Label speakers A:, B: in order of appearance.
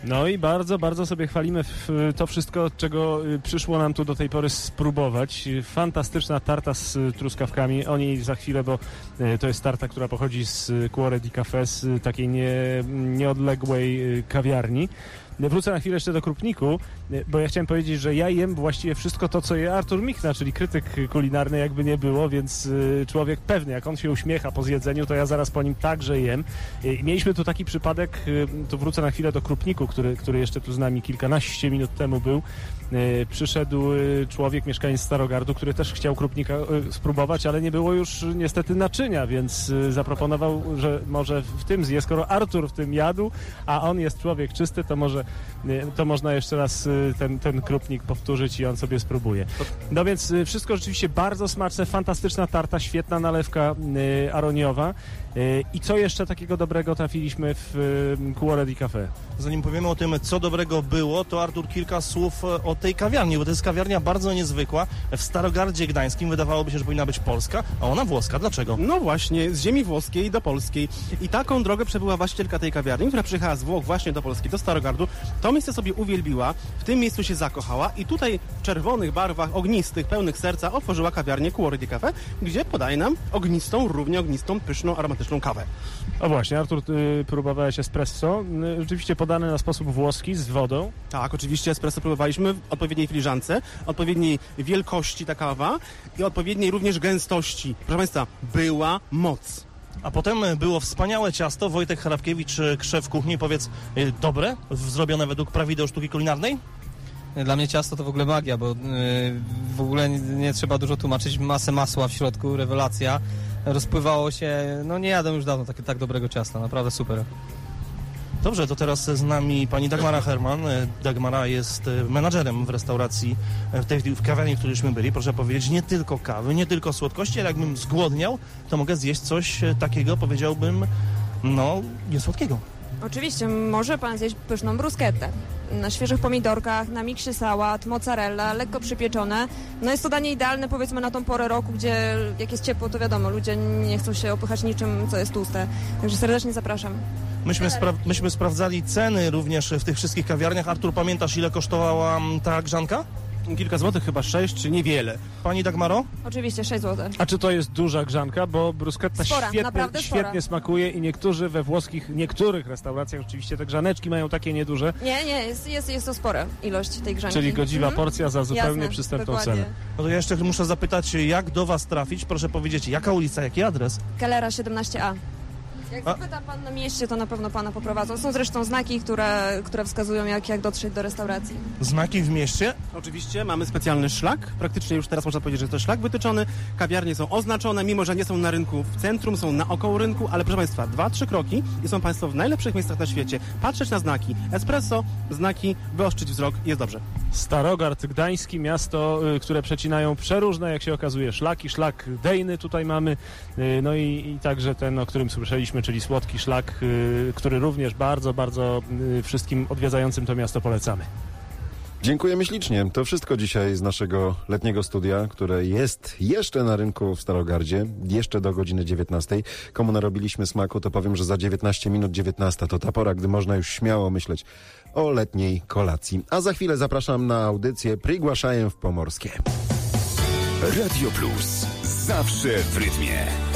A: No i bardzo, bardzo sobie chwalimy to wszystko, czego przyszło nam tu do tej pory spróbować. Fantastyczna tarta z truskawkami, o niej za chwilę, bo to jest tarta, która pochodzi z Cuore di Caffè, z takiej nieodległej kawiarni. Wrócę na chwilę jeszcze do Krupniku, bo ja chciałem powiedzieć, że ja jem właściwie wszystko to, co je Artur Michna, czyli krytyk kulinarny, jakby nie było, więc człowiek pewny, jak on się uśmiecha po zjedzeniu, to ja zaraz po nim także jem. I mieliśmy tu taki przypadek, tu wrócę na chwilę do Krupniku, który jeszcze tu z nami kilkanaście minut temu był. Przyszedł człowiek, mieszkaniec Starogardu, który też chciał Krupnika spróbować, ale nie było już niestety naczynia, więc zaproponował, że może w tym zje, skoro Artur w tym jadł, a on jest człowiek czysty, to można jeszcze raz ten Krupnik powtórzyć i on sobie spróbuje. No więc wszystko rzeczywiście bardzo smaczne, fantastyczna tarta, świetna nalewka aroniowa. I co jeszcze takiego dobrego trafiliśmy w Cuore di Caffè?
B: Zanim powiemy o tym, co dobrego było, to Artur, kilka słów o tej kawiarni, bo to jest kawiarnia bardzo niezwykła. W Starogardzie Gdańskim wydawałoby się, że powinna być polska, a ona włoska. Dlaczego?
C: No właśnie, z ziemi włoskiej do polskiej. I taką drogę przebyła właścicielka tej kawiarni, która przyjechała z Włoch właśnie do Polski, do Starogardu. To miejsce sobie uwielbiła, w tym miejscu się zakochała i tutaj w czerwonych barwach, ognistych, pełnych serca otworzyła kawiarnię Cuore di Caffè, gdzie podaje nam ognistą, równie ognistą, pyszną, aromatyczną kawę.
A: O właśnie, Artur, próbowałeś espresso, rzeczywiście podane na sposób włoski, z wodą.
C: Tak, oczywiście espresso próbowaliśmy w odpowiedniej filiżance, odpowiedniej wielkości ta kawa i odpowiedniej również gęstości. Proszę Państwa, była moc.
B: A potem było wspaniałe ciasto. Wojtek Harapkiewicz, szef kuchni, powiedz, dobre? Zrobione według prawideł sztuki kulinarnej?
D: Dla mnie ciasto to w ogóle magia, bo w ogóle nie trzeba dużo tłumaczyć. Masę masła w środku, rewelacja. Rozpływało się, no nie jadłem już dawno tak dobrego ciasta, naprawdę super.
B: Dobrze, to teraz z nami pani Dagmara Herman. Dagmara jest menadżerem w restauracji, w kawiarni, w którejśmy byli. Proszę powiedzieć, nie tylko kawy, nie tylko słodkości, ale jakbym zgłodniał, to mogę zjeść coś takiego, powiedziałbym, no, niesłodkiego.
E: Oczywiście, może pan zjeść pyszną bruschettę. Na świeżych pomidorkach, na miksie sałat, mozzarella, lekko przypieczone. No jest to danie idealne, powiedzmy, na tą porę roku, gdzie jak jest ciepło, to wiadomo, ludzie nie chcą się opychać niczym, co jest tłuste. Także serdecznie zapraszam.
B: Myśmy sprawdzali ceny również w tych wszystkich kawiarniach. Artur, pamiętasz, ile kosztowała ta grzanka?
C: Kilka złotych, chyba 6, czy niewiele.
B: Pani Dagmaro?
E: Oczywiście, 6 zł.
A: A czy to jest duża grzanka? Bo bruschetta świetnie smakuje i niektórzy we niektórych restauracjach oczywiście te grzaneczki mają takie nieduże.
E: Nie, jest to spora ilość tej grzanki.
A: Czyli godziwa porcja za zupełnie przystępną cenę.
B: No to ja jeszcze muszę zapytać, jak do was trafić? Proszę powiedzieć, jaka ulica, jaki adres?
E: Kellera 17A. Jak zapyta pan na mieście, to na pewno pana poprowadzą. Są zresztą znaki, które wskazują, jak dotrzeć do restauracji.
B: Znaki w mieście?
C: Oczywiście, mamy specjalny szlak. Praktycznie już teraz można powiedzieć, że to szlak wytyczony. Kawiarnie są oznaczone, mimo że nie są na rynku w centrum, są naokoło rynku, ale proszę Państwa, 2-3 kroki i są Państwo w najlepszych miejscach na świecie. Patrzeć na znaki. Espresso, znaki, wyostrzyć wzrok i jest dobrze.
A: Starogard Gdański, miasto, które przecinają przeróżne, jak się okazuje, szlaki. Szlak Dejny tutaj mamy, no i także ten, o którym słyszeliśmy, czyli słodki szlak, który również bardzo, bardzo wszystkim odwiedzającym to miasto polecamy.
F: Dziękujemy ślicznie. To wszystko dzisiaj z naszego letniego studia, które jest jeszcze na rynku w Starogardzie, jeszcze do godziny 19. Komu narobiliśmy smaku, to powiem, że za 19 minut 19 to ta pora, gdy można już śmiało myśleć o letniej kolacji. A za chwilę zapraszam na audycję Prigłaszajem w Pomorskie.
G: Radio Plus. Zawsze w rytmie.